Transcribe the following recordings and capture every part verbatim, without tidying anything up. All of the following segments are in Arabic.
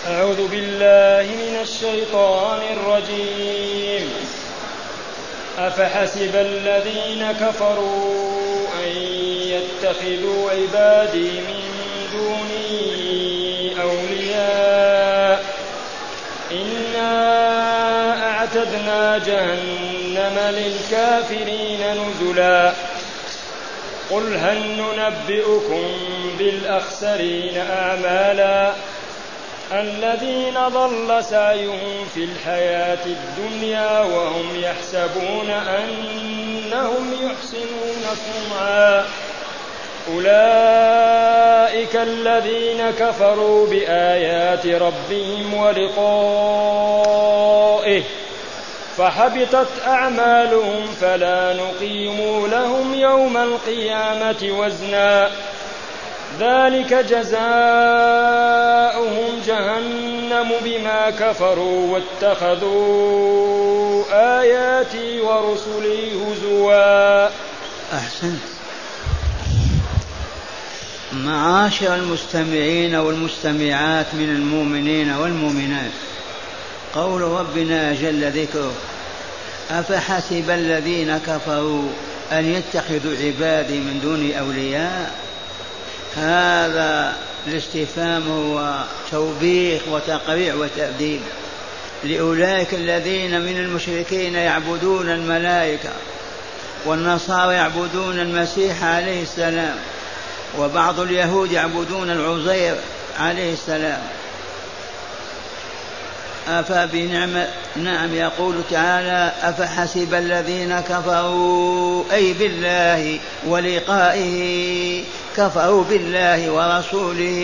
أعوذ بالله من الشيطان الرجيم. أفحسب الذين كفروا أن يتخذوا عبادي من دوني أولياء إنا أعتدنا جهنم للكافرين نزلا قل هل ننبئكم بالأخسرين أعمالا الذين ضل سعيهم في الحياة الدنيا وهم يحسبون أنهم يحسنون صنعا أولئك الذين كفروا بآيات ربهم ولقائه فحبطت أعمالهم فلا نقيم لهم يوم القيامة وزنا ذلك جزاؤهم جهنم بما كفروا واتخذوا آياتي ورسلي هزوا. أحسنت. معاشر المستمعين والمستمعات من المؤمنين والمؤمنات، قول ربنا جل ذكره: أفحسب الذين كفروا أن يتخذوا عبادي من دون أولياء. هذا الاستفهام هو توبيخ وتقريع وتأديب لأولئك الذين من المشركين يعبدون الملائكة، والنصارى يعبدون المسيح عليه السلام، وبعض اليهود يعبدون العزير عليه السلام. أفبنعمة نعم يقول تعالى: أفحسب الذين كفروا أي بالله ولقائه، كفروا بالله ورسوله،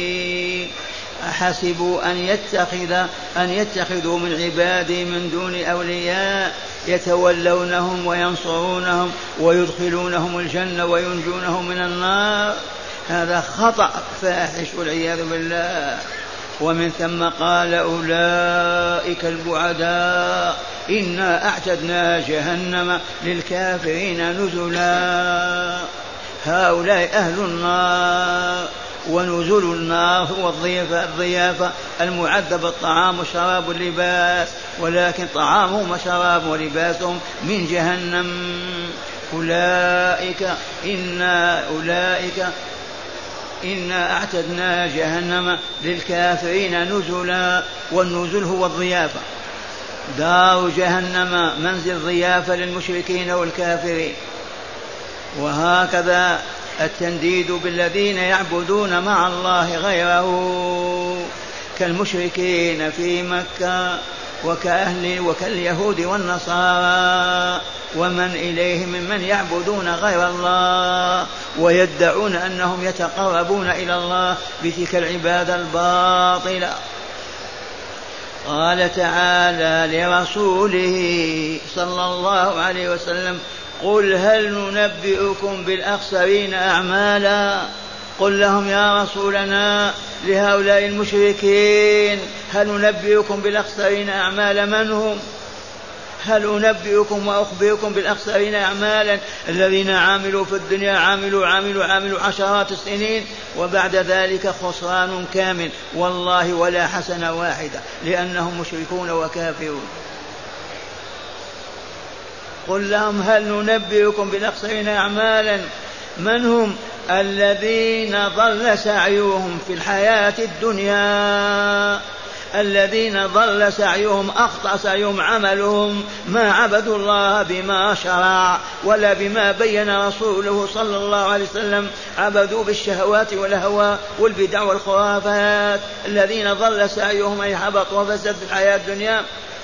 أحسبوا أن يتخذ أن يتخذوا من عبادي من دون أولياء يتولونهم وينصرونهم ويدخلونهم الجنة وينجونهم من النار. هذا خطأ فاحش والعياذ بالله. ومن ثم قال: أولئك البعداء إنا أعتدنا جهنم للكافرين نزلا. هؤلاء أهل النار، ونزل النار هو الضيافة المعدة بالطعام والشراب واللباس، ولكن طعامهم وشرابهم ولباسهم من جهنم. أولئك إنا أولئك إنا أعتدنا جهنم للكافرين نزلا. والنزل هو الضيافة، دار جهنم منزل ضيافة للمشركين والكافرين. وهكذا التنديد بالذين يعبدون مع الله غيره كالمشركين في مكة وكأهل وكاليهود والنصارى ومن إليهم ممن يعبدون غير الله ويدعون أنهم يتقربون إلى الله بتلك العبادة الباطلة. قال تعالى لرسوله صلى الله عليه وسلم: قل هل ننبئكم بالأخسرين أعمالا. قل لهم يا رسولنا لهؤلاء المشركين: هل ننبئكم بالأخسرين أعمالا؟ من هم؟ هل أنبئكم وأخبركم بالأخسرين أعمالا الذين عاملوا في الدنيا عاملوا عاملوا عاملوا عشرات السنين وبعد ذلك خسران كامل والله ولا حسنة واحدة لأنهم مشركون وكافرون. قل لهم: هل ننبئكم بالأخسرين أعمالا؟ من هم؟ الذين ضل سعيهم في الحياة الدنيا، الذين ضل سعيهم أخطأ سعيهم عملهم، ما عبدوا الله بما شرع ولا بما بين رسوله صلى الله عليه وسلم، عبدوا بالشهوات والهوى والبدع والخرافات. الذين ضل سعيهم أي حبط وفسد في الحياة الدنيا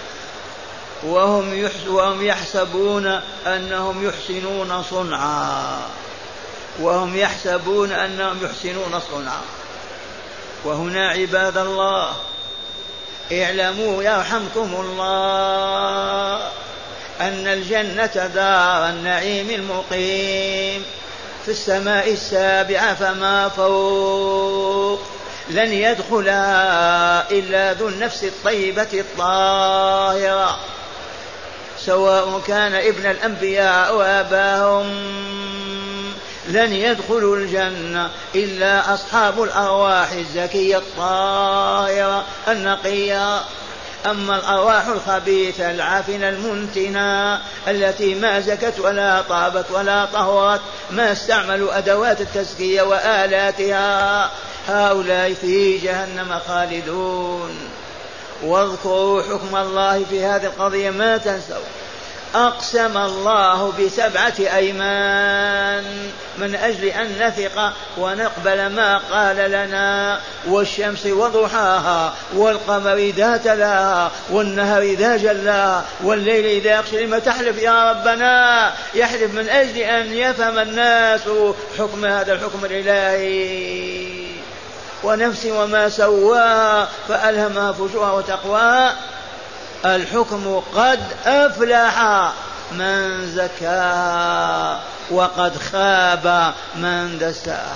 وهم وهم يحسبون أنهم يحسنون صنعا وهم يحسبون أنهم يحسنون صنعا. وهنا عباد الله اعلموا يرحمكم الله أن الجنة دار النعيم المقيم في السماء السابعة فما فوق، لن يدخلها إلا ذو النفس الطيبة الطاهرة، سواء كان ابن الأنبياء أو آباهم. لن يدخلوا الجنة إلا أصحاب الأرواح الزكية الطاهرة النقية. أما الأرواح الخبيثة العافنة المنتنة التي ما زكت ولا طابت ولا طهرت، ما استعملوا أدوات التزكية وآلاتها، هؤلاء في جهنم خالدون. واذكروا حكم الله في هذه القضية ما تنسوا. أقسم الله بسبعة أيمان من أجل أن نثق ونقبل ما قال لنا: والشمس وضحاها، والقمر إذا تلاها، والنهر إذا جلاها، والليل إذا يغشى. لما تحلف يا ربنا؟ يحلف من أجل أن يفهم الناس حكم هذا الحكم الإلهي. ونفس وما سواها فألهمها فجورها وتقواها. الحكم قد أفلح من زكاها وقد خاب من دساها.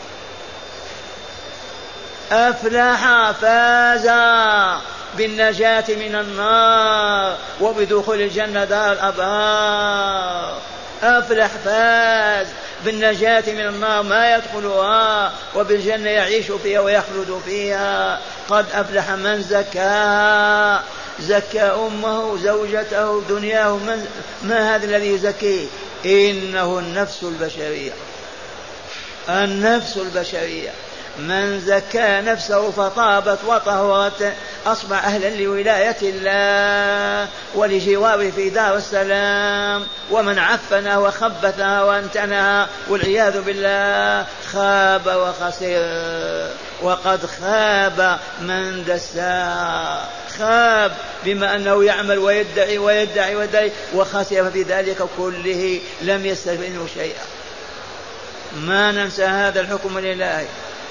أفلح، فاز بالنجاة من النار وبدخول الجنة دار الأبرار. أفلح، فاز بالنجاة من النار ما يدخلها، وبالجنة يعيش فيها ويخلد فيها. قد أفلح من زكاها، زكى أمه زوجته دنياه. من ما هذا الذي يزكيه؟ إنه النفس البشرية. النفس البشرية من زكى نفسه فطابت وطهرت أصبح أهلا لولاية الله ولجواره في دار السلام. ومن عفنها وخبثها وانتنها والعياذ بالله خاب وخسر. وقد خاب من دساها. خاب بما أنه يعمل ويدعي ويدعي ويدعي وخسر في ذلك كله، لم يستفد منه شيئا. ما ننسى هذا الحكم الإلهي.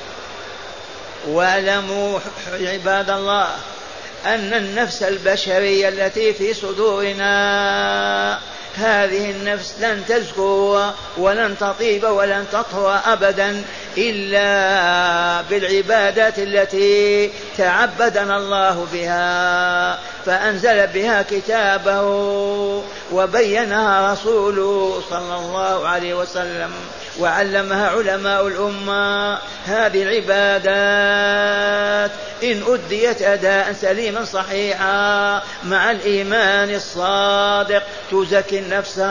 واعلموا عباد الله أن النفس البشرية التي في صدورنا، هذه النفس لن تزكو ولن تطيب ولن تطهر أبدا إلا بالعبادات التي تعبدنا الله بها، فأنزل بها كتابه وبينها رسوله صلى الله عليه وسلم وعلمها علماء الأمة. هذه العبادات إن أديت أداء سليما صحيحا مع الإيمان الصادق تزكي النفس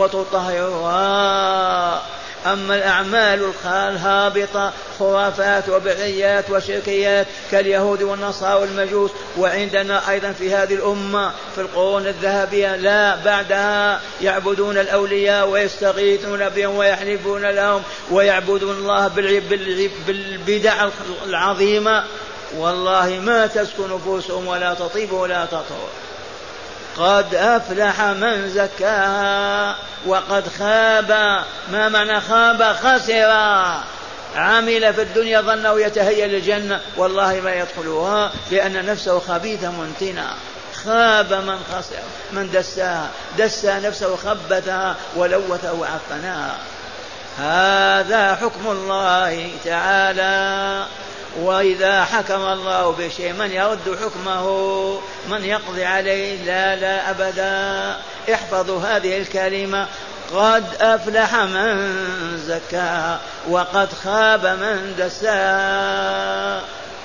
وتطهرها. أما الأعمال الهابطة خرافات وبدعيات وشركيات كاليهود والنصارى والمجوس، وعندنا أيضا في هذه الأمة في القرون الذهبية لا بعدها يعبدون الأولياء ويستغيثون بهم ويحلفون لهم ويعبدون الله بالبدع العظيمة، والله ما تسكن نفوسهم ولا تطيب ولا تطهر. قد أفلح من زكاها وقد خاب. ما معنى خاب؟ خسر. عمل في الدنيا ظنه يتهيأ للجنة، والله ما يدخلها لأن نفسه خبيثة منتنة. خاب من خسر من دساها، دسا نفسه خبثها ولوثها وعفناها. هذا حكم الله تعالى. وإذا حكم الله بشيء من يرد حكمه؟ من يقضي عليه؟ لا لا أبدا. احفظوا هذه الكلمة: قد أفلح من زكاها وقد خاب من دساها.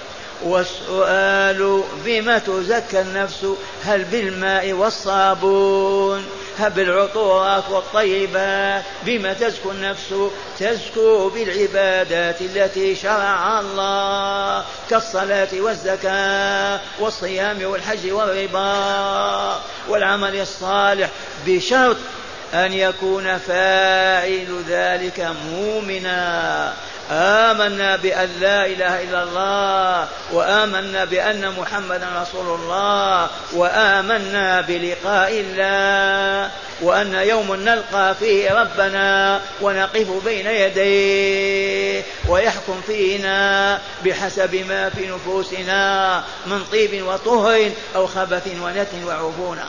والسؤال: بما تزكى النفس؟ هل بالماء والصابون؟ هل بالعطورات والطيبات؟ بما تزكو النفس؟ تزكو بالعبادات التي شرعها الله كالصلاة والزكاة والصيام والحج والربا والعمل الصالح، بشرط أن يكون فاعل ذلك مؤمنا. آمنا بأن لا إله إلا الله، وآمنا بأن محمدا رسول الله، وآمنا بلقاء الله، وأن يوم نلقى فيه ربنا ونقف بين يديه ويحكم فينا بحسب ما في نفوسنا من طيب وطهر أو خبث ونتن وعفونة.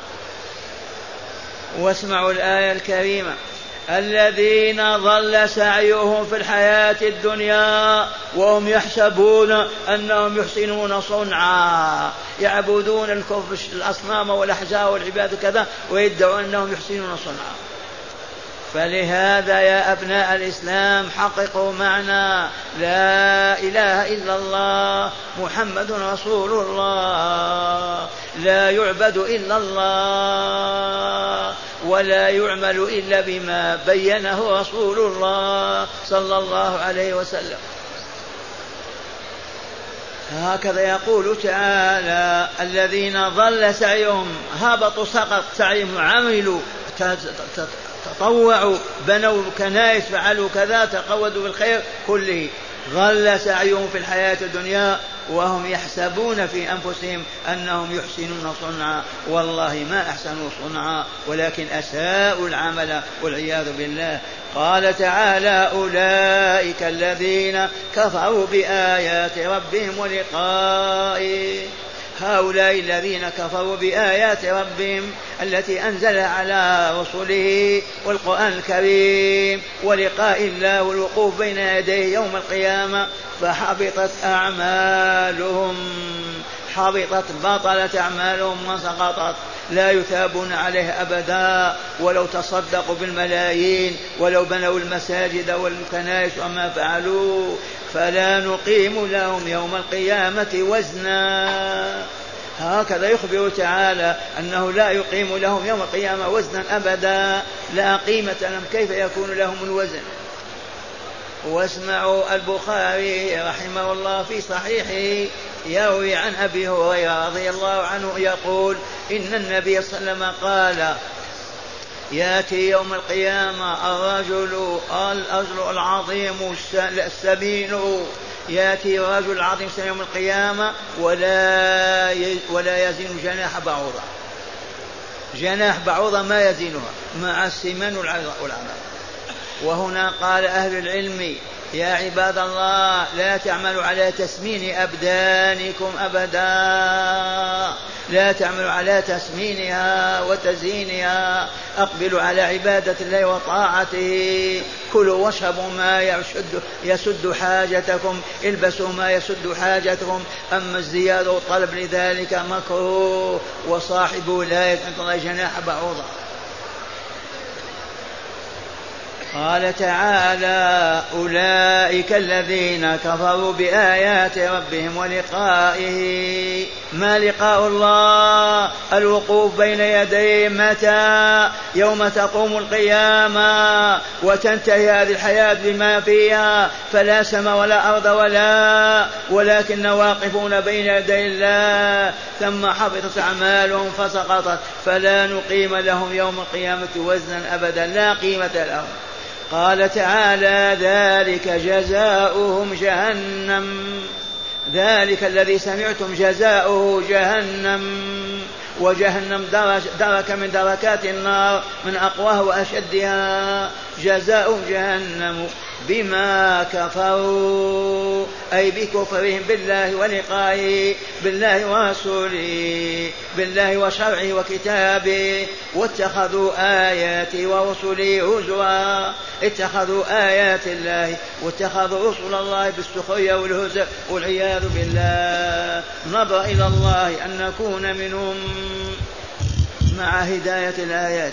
واسمعوا الآية الكريمة: الذين ضل سعيهم في الحياة الدنيا وهم يحسبون أنهم يحسنون صنعا. يعبدون الكفر الأصنام والأحجار والعباد كذا ويدعون أنهم يحسنون صنعا. فلهذا يا أبناء الإسلام حققوا معنى لا إله إلا الله محمد رسول الله، لا يعبد إلا الله ولا يعمل إلا بما بينه رسول الله صلى الله عليه وسلم. هكذا يقول تعالى: الذين ضل سعيهم هبطوا سقط سعيهم، عملوا تطوعوا بنوا كنائس فعلوا كذا تقودوا بالخير كله، ضل سعيهم في الحياة الدنيا وهم يحسبون في أنفسهم أنهم يحسنون صنعا، والله ما أحسنوا صنعا ولكن أساءوا العمل والعياذ بالله. قال تعالى: أولئك الذين كفروا بآيات ربهم ولقائه، هؤلاء الذين كفروا بآيات ربهم التي أنزل على رسله والقرآن الكريم ولقاء الله والوقوف بين يديه يوم القيامة، فحبطت أعمالهم، حبطت بطلت أعمالهم وسقطت، لا يثابون عليه أبدا، ولو تصدقوا بالملايين ولو بنوا المساجد والكنائس وما فعلوا، فلا نقيم لهم يوم القيامة وزنا. هكذا يخبر تعالى أنه لا يقيم لهم يوم القيامة وزنا أبدا، لا قيمة لهم، كيف يكون لهم الوزن؟ واسمعوا البخاري رحمه الله في صحيحه يروي عن أبي هريرة رضي الله عنه يقول: إن النبي صلى الله عليه وسلم قال: يأتي يوم القيامة الرجل الأجر العظيم السمين، يأتي رجل العظيم يوم القيامة ولا ولا يزن جناح بعوضة، جناح بعوضة ما يزنها مع السمان والعذاب. وهنا قال أهل العلم: يا عباد الله، لا تعملوا على تسمين أبدانكم أبدا، لا تعملوا على تسمينها وتزيينها، أقبلوا على عبادة الله وطاعته، كلوا واشربوا ما يسد, يسد حاجتكم، البسوا ما يسد حاجتكم، أما الزيادة والطلب لذلك مكروه، وصاحبوا لا يتنطل جناح بعوضة. قال تعالى: أولئك الذين كفروا بآيات ربهم ولقائه. ما لقاء الله؟ الوقوف بين يديه. متى؟ يوم تقوم القيامة وتنتهي هذه الحياة بما فيها، فلا سماء ولا أرض ولا ولكن واقفون بين يدي الله، ثم حبطت أعمالهم فسقطت، فلا نقيم لهم يوم القيامة وزنا أبدا، لا قيمة لهم. قال تعالى: ذلك جزاؤهم جهنم، ذلك الذي سمعتم جزاؤه جهنم، وجهنم درك من دركات النار من أقواها وأشدها، جزاؤهم جهنم بما كفروا، أي بكفرهم بالله ولقائه، بالله ورسوله، بالله وشرعه وكتابه، واتخذوا آياتي ورسلي هزوا، اتخذوا آيات الله واتخذوا رسل الله بالسخرية والهزء والعياذ بالله. نظر إلى الله أن نكون منهم مع هداية الآيات.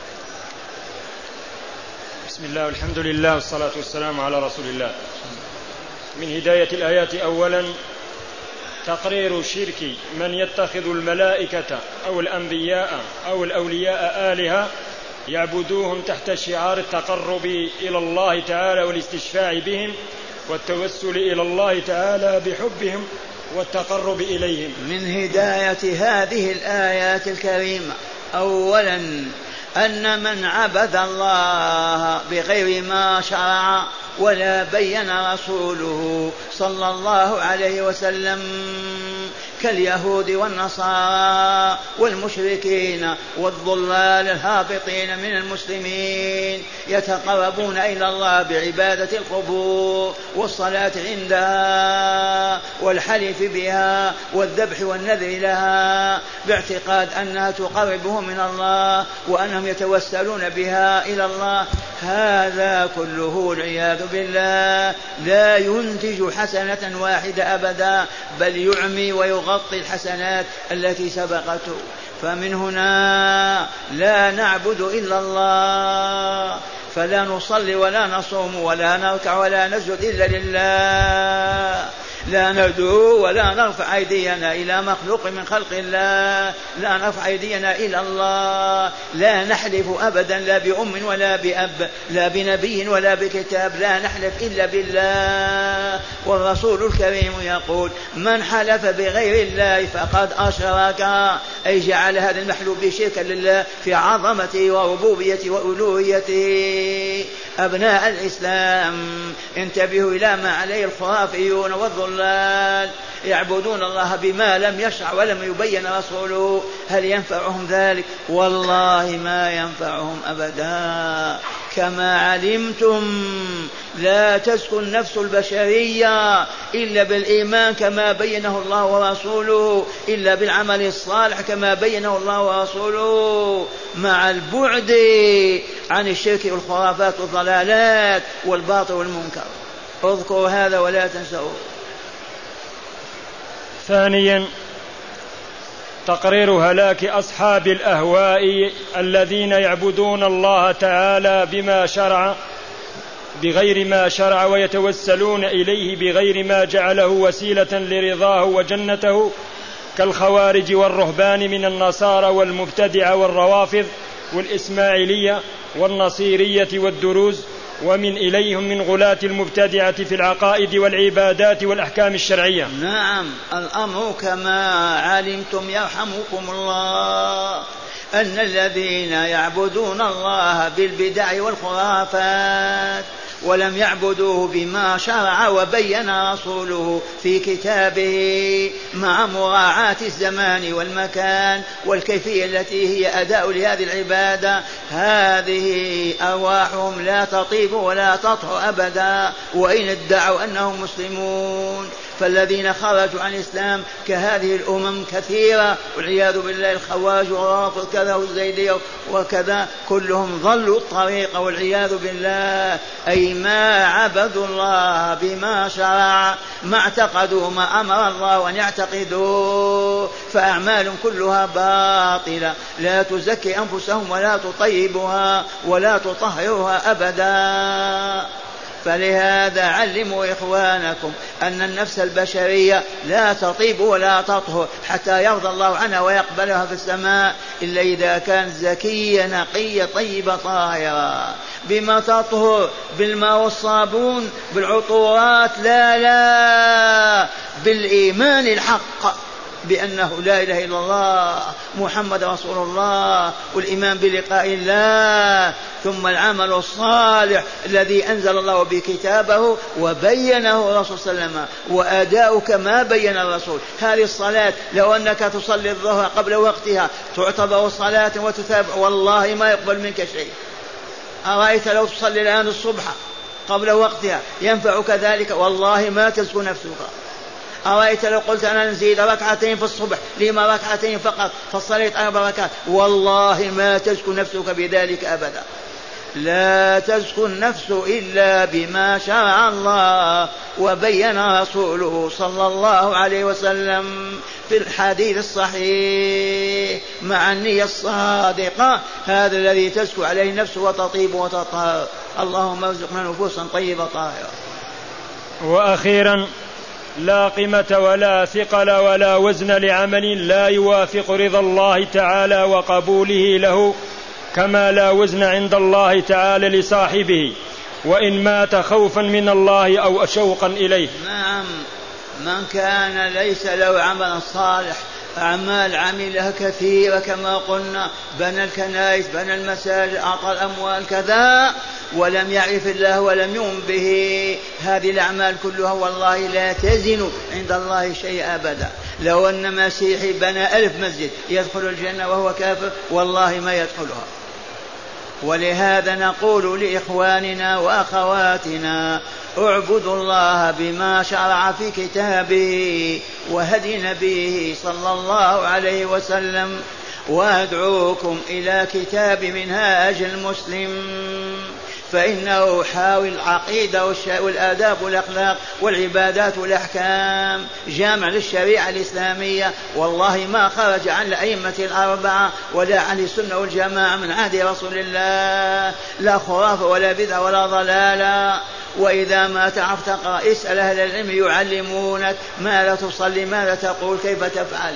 بسم الله والحمد لله والصلاة والسلام على رسول الله. من هداية الآيات أولا تقرير شرك من يتخذ الملائكة أو الأنبياء أو الأولياء آلهة يعبدوهم تحت شعار التقرب إلى الله تعالى والاستشفاع بهم والتوسل إلى الله تعالى بحبهم والتقرب إليهم. من هداية هذه الآيات الكريمة أولا أن من عبد الله بغير ما شرع ولا بين رسوله صلى الله عليه وسلم كاليهود والنصارى والمشركين والضلال الهابطين من المسلمين يتقربون إلى الله بعبادة القبور والصلاة عندها والحلف بها والذبح والنذر لها باعتقاد أنها تقربهم من الله وأنهم يتوسلون بها إلى الله، هذا كله والعياذ بالله لا ينتج حسنة واحدة أبدا، بل يعمي ويغطي الحسنات التي سبقته. فمن هنا لا نعبد إلا الله، فلا نصلي ولا نصوم ولا نركع ولا نسجد إلا لله، لا ندعو ولا نرفع أيدينا إلى مخلوق من خلق الله، لا نرفع أيدينا إلى الله، لا نحلف أبدا لا بأم ولا بأب، لا بنبي ولا بكتاب، لا نحلف إلا بالله. والرسول الكريم يقول: من حلف بغير الله فقد أشرك، أي جعل هذا المحلوف شركا لله في عظمته وربوبيته وألوهيته. أبناء الإسلام، انتبهوا إلى ما عليه الخرافيون والضلال، يعبدون الله بما لم يشرع ولم يبين رسوله. هل ينفعهم ذلك؟ والله ما ينفعهم أبدا. كما علمتم لا تسكن نفس البشرية إلا بالإيمان كما بينه الله ورسوله، إلا بالعمل الصالح كما بينه الله ورسوله، مع البعد عن الشرك والخرافات والضلالات والباطل والمنكر. اذكروا هذا ولا تنسوا. ثانيا تقرير هلاك أصحاب الأهواء الذين يعبدون الله تعالى بما شرع بغير ما شرع ويتوسلون إليه بغير ما جعله وسيلة لرضاه وجنته، كالخوارج والرهبان من النصارى والمبتدعة والروافض والإسماعيلية والنصيرية والدروز، ومن إليهم من غلاة المبتدعة في العقائد والعبادات والأحكام الشرعية. نعم، الأمر كما علمتم يرحمكم الله أن الذين يعبدون الله بالبدع والخرافات ولم يعبدوه بما شرع وبين رسوله في كتابه مع مراعاة الزمان والمكان والكيفية التي هي أداء لهذه العبادة، هذه أرواحهم لا تطيب ولا تطهر أبدا وإن ادعوا أنهم مسلمون. فالذين خرجوا عن الإسلام كهذه الأمم كثيرة والعياذ بالله، الخوارج والرافض كذا والزيدية وكذا، كلهم ضلوا الطريق والعياذ بالله. أي ما عبدوا الله بما شرع، ما اعتقدوا ما أمر الله أن يعتقدوا، فأعمال كلها باطلة لا تزكي أنفسهم ولا تطيبها ولا تطهرها أبدا. فلهذا علموا إخوانكم أن النفس البشرية لا تطيب ولا تطهر حتى يرضى الله عنها ويقبلها في السماء إلا إذا كانت زكية نقية طيبة طاهرة. بما تطهر؟ بالماء والصابون، بالعطورات؟ لا لا، بالإيمان الحق بأنه لا إله إلا الله محمد رسول الله، والإيمان بلقاء الله، ثم العمل الصالح الذي أنزل الله بكتابه وبينه الرسول صلى الله عليه وسلم وأداء كما بين الرسول. هذه الصلاة لو أنك تصلي الظهر قبل وقتها تعتبر صلاة وتتابع، والله ما يقبل منك شيء. أرأيت لو تصلي الآن الصبح قبل وقتها ينفعك ذلك؟ والله ما تزكو نفسك. أرأيت لو قلت أنا نزيد ركعتين في الصبح، لما ركعتين فقط فصليت أربع ركعات؟ والله ما تزكو نفسك بذلك أبدا. لا تزكو النفس إلا بما شرع الله وبين رسوله صلى الله عليه وسلم في الحديث الصحيح مع النية الصادقة، هذا الذي تزكو عليه النفس وتطيب وتطهر. اللهم ارزقنا نفوسا طيبة طاهرة. وأخيرا لا قيمة ولا ثقل ولا وزن لعمل لا يوافق رضا الله تعالى وقبوله له، كما لا وزن عند الله تعالى لصاحبه وإن مات خوفا من الله أو شوقا إليه. نعم، من كان ليس له عمل صالح، أعمال عملها كثيرة كما قلنا، بنى الكنائس، بنى المساجد، أعطى الأموال كذا، ولم يعرف الله ولم يؤمن به، هذه الأعمال كلها والله لا تزن عند الله شيء أبدا. لو أن مسيحي بنى ألف مسجد يدخل الجنة وهو كافر؟ والله ما يدخلها. ولهذا نقول لإخواننا وأخواتنا: اعبدوا الله بما شرع في كتابه وهدي نبيه صلى الله عليه وسلم، وأدعوكم إلى كتاب منهاج المسلم فإنه حاوي العقيدة والآداب والأخلاق والعبادات والأحكام، جامع للشريعة الإسلامية. والله ما خرج عن الأئمة الأربعة ولا عن السنة والجماعة من عهد رسول الله، لا خرافة ولا بدعة ولا ضلالة. وإذا ما تعرف تقرأ اسأل أهل العلم يعلمونك ماذا تصلي، ماذا تقول، كيف تفعل.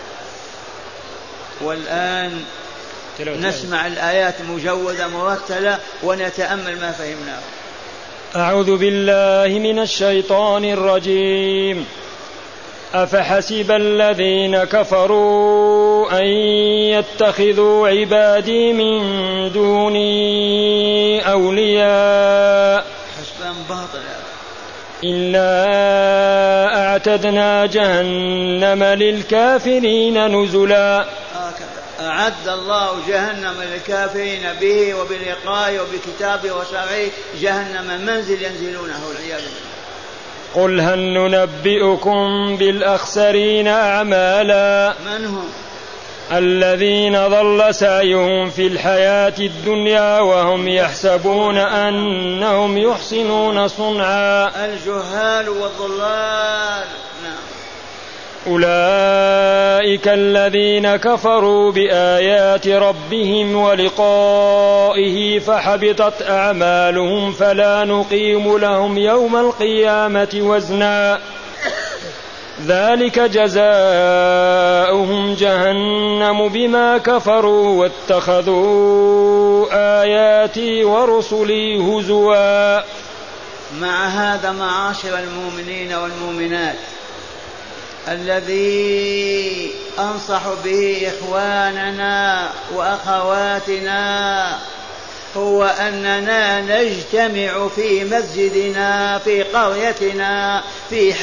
والآن نسمع الآيات مجودة مرتلة ونتأمل ما فهمناه. أعوذ بالله من الشيطان الرجيم. أفحسب الذين كفروا أن يتخذوا عبادي من دوني أولياء حسبا باطلا إلا أعتدنا جهنم للكافرين نزلا. أعد الله جهنم للكافرين به وبلقائه وبكتابه وشرعه، جهنم منزل ينزلونه والعياذ بالله. قل هل ننبئكم بالأخسرين أعمالا؟ من هم؟ الذين ضل سعيهم في الحياة الدنيا وهم يحسبون أنهم يحسنون صنعا. الجهال والضلال. نعم. أولئك الذين كفروا بآيات ربهم ولقائه فحبطت أعمالهم فلا نقيم لهم يوم القيامة وزنا ذلك جزاؤهم جهنم بما كفروا واتخذوا آياتي ورسلي هزوا. مع هذا معاشر المؤمنين والمؤمنات، الذي أنصح به إخواننا وأخواتنا هو أننا نجتمع في مسجدنا في قريتنا في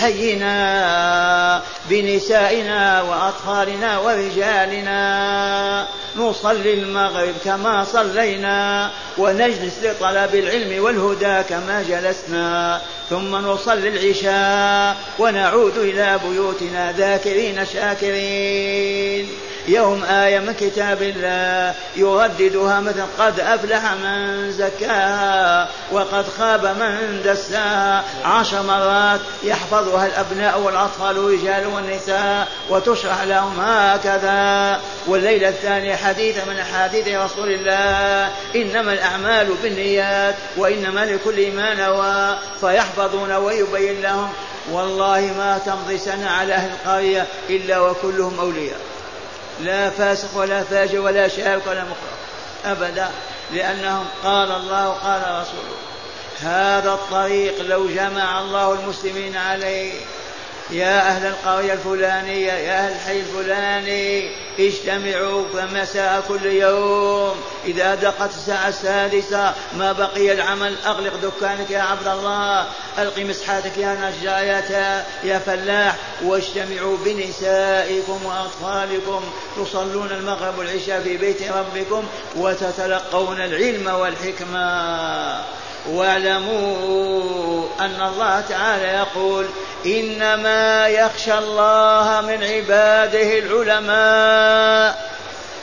حينا بنسائنا وأطفالنا ورجالنا، نصلي المغرب كما صلينا ونجلس لطلب العلم والهدى كما جلسنا، ثم نصلي العشاء ونعود إلى بيوتنا ذاكرين شاكرين. يوم آية من كتاب الله يرددها مثل قد أفلح من زكاها وقد خاب من دساها عشر مرات، يحفظها الأبناء والأطفال والرجال والنساء وتشرح لهم هكذا. والليلة الثانية حديث من أحاديث رسول الله إنما الأعمال بالنيات وإنما لكل ما نوى، فيحفظون ويبين لهم. والله ما تمضي سنة على أهل القرية إلا وكلهم أولياء، لا فاسق ولا فاجر ولا شارك ولا مخرج أبدا، لأنهم قال الله قال رسوله. هذا الطريق لو جمع الله المسلمين عليه، يا أهل القرية الفلانية يا أهل الحي الفلاني اجتمعوا فمساء كل يوم إذا دقت الساعة السادسة ما بقي العمل، أغلق دكانك يا عبد الله، ألقي مسحاتك يا نجاية يا فلاح، واجتمعوا بنسائكم وأطفالكم تصلون المغرب والعشاء في بيت ربكم وتتلقون العلم والحكمة. واعلموا أن الله تعالى يقول إنما يخشى الله من عباده العلماء.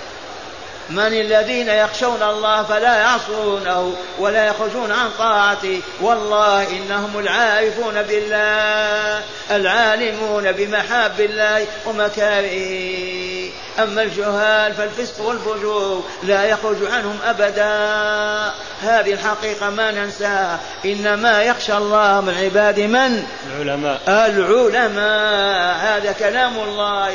من الذين يخشون الله فلا يعصونه ولا يخرجون عن طاعته؟ والله إنهم العارفون بالله العالمون بمحاب الله ومكارهه. أما الجهال فالفسق والفجور لا يخرج عنهم أبدا. هذه الحقيقة ما ننساها. إنما يخشى الله من عباد من؟ العلماء. العلماء، هذا كلام الله.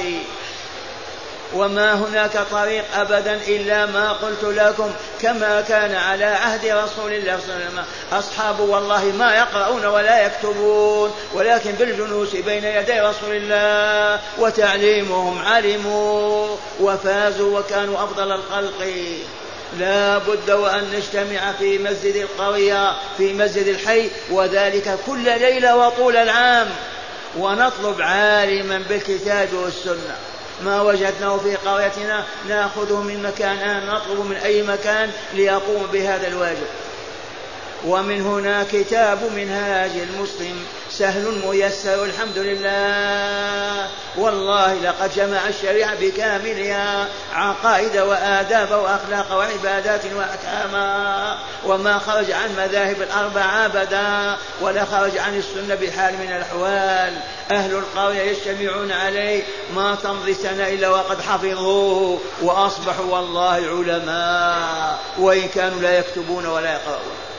وما هناك طريق أبدا إلا ما قلت لكم، كما كان على عهد رسول الله صلى الله عليه وسلم. أصحابه والله ما يقرؤون ولا يكتبون، ولكن بالجلوس بين يدي رسول الله وتعليمهم علموا وفازوا وكانوا أفضل الخلق. لا بد وأن نجتمع في مسجد القرية في مسجد الحي، وذلك كل ليلة وطول العام، ونطلب عالما بالكتاب والسنة. ما وجدناه في قريتنا نأخذه من مكان آن، نطلب من أي مكان ليقوم بهذا الواجب. ومن هنا كتاب منهاج المسلم سهل ميسر الحمد لله. والله لقد جمع الشريعة بكاملها عقائد وآداب وأخلاق وعبادات وأحكاما، وما خرج عن مذاهب الأربعة أبدا، ولا خرج عن السنة بحال من الأحوال. أهل القرية يجتمعون عليه ما تمضي سنة إلا وقد حفظوه وأصبحوا والله علماء، وإن كانوا لا يكتبون ولا يقرؤون.